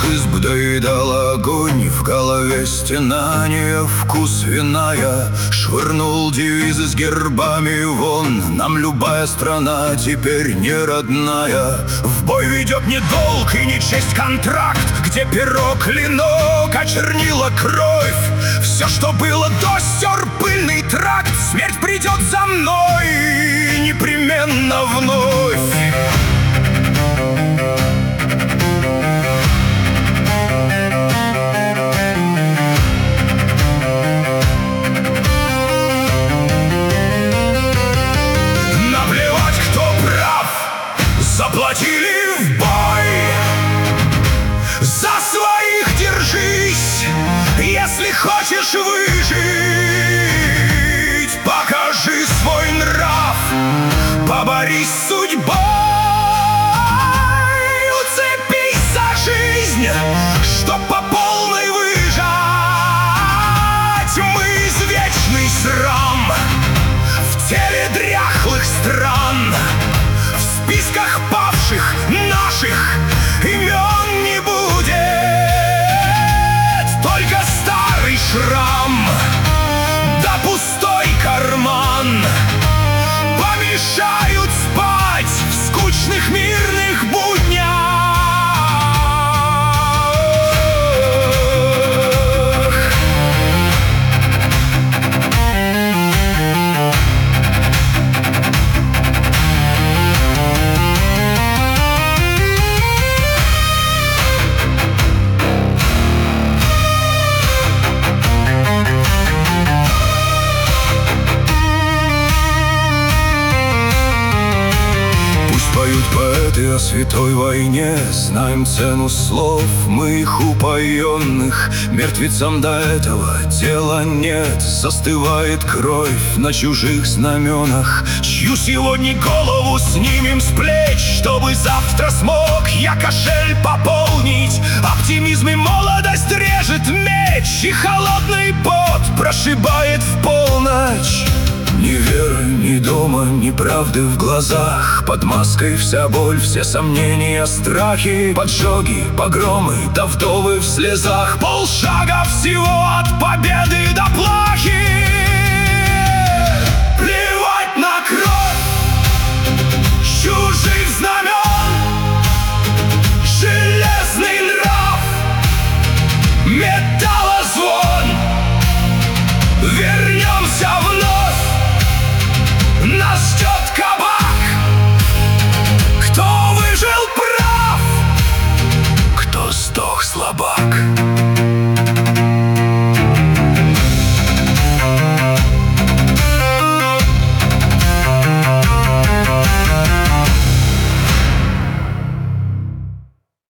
изб доедал огонь, в голове стенания, вкус виная. Швырнул девизы с гербами вон, нам любая страна теперь не родная. В бой ведет не долг и не честь контракт, где перо клинок, а чернила кровь. Все, что было до, стер пыльный тракт. Смерть придет за мной непременно вновь. Заплатили в бой, за своих держись. Если хочешь выжить, покажи свой нрав, поборись с судьбой, уцепись за жизнь, чтоб по полной выжать. Мы извечный срам в теле дряхлых стран. В списках павших наших имен не будет, только старый шрам да пустой карман помешают спать в скучных мирных буднях. Поют поэты о святой войне, знаем цену слов, мы их упоенных. Мертвецам до этого дела нет, застывает кровь на чужих знаменах. Чью сегодня голову снимем с плеч, чтобы завтра смог я кошель пополнить. Оптимизм и молодость режет меч, и холодный пот прошибает в полночь. Ни веры, ни дома, ни правды в глазах. Под маской вся боль, все сомнения, страхи, поджоги, погромы, да вдовы в слезах. Полшага всего от победы до плахи. Плевать на кровь чужих знамен, железный нрав, металлозвон. Вернемся вновь, нас ждет кабак. Кто выжил прав, кто сдох слабак.